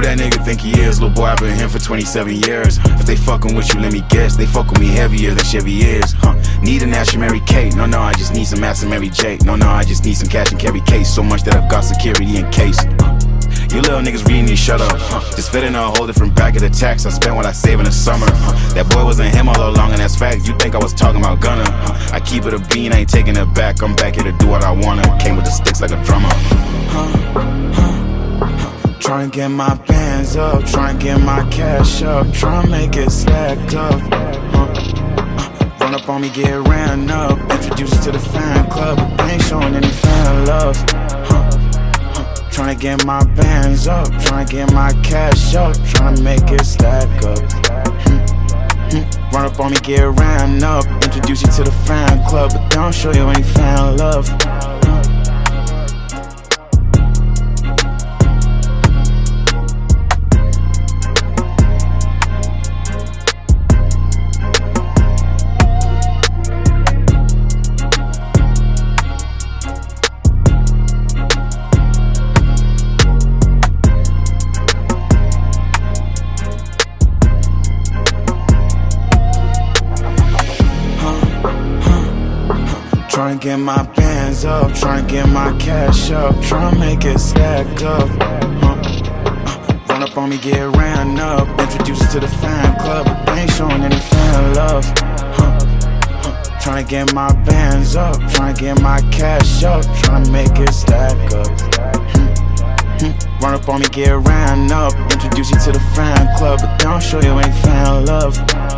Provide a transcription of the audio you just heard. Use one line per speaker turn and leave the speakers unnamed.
that nigga think he is? Little boy, I've been here for 27 years. If they fucking with you, let me guess, they fuck with me heavier than Chevy is. Need an Ashley Mary Kate? No, I just need some ass and Mary J. No, I just need some cash and carry case. So much that I've got security in case. You little niggas really need shut up. Just fit in a whole different bracket of tax. I spent what I save in the summer. That boy wasn't him all along, and that's fact. You think I was talking about Gunna? I keep it a bean, I ain't taking it back. I'm back here to do what I wanna. Came with the sticks like a drummer. Try and get my bands up, try and get my cash up, try and make it stack up. Run up on me, get ran up, introduce you to the fan club, but they ain't showing any fan love. Tryna get my bands up, tryna get my cash up, tryna make it stack up. Run up on me, get ran up, introduce you to the fan club, but don't show you any fan love. Try and get my bands up, try and get my cash up, try and make it stack up. Run up on me, get ran up, introduce you to the fan club, but they ain't showing any fan love. Try and get my bands up, try and get my cash up, try and make it stack up. Run up on me, get ran up, introduce you to the fan club, but they don't show you any fan love.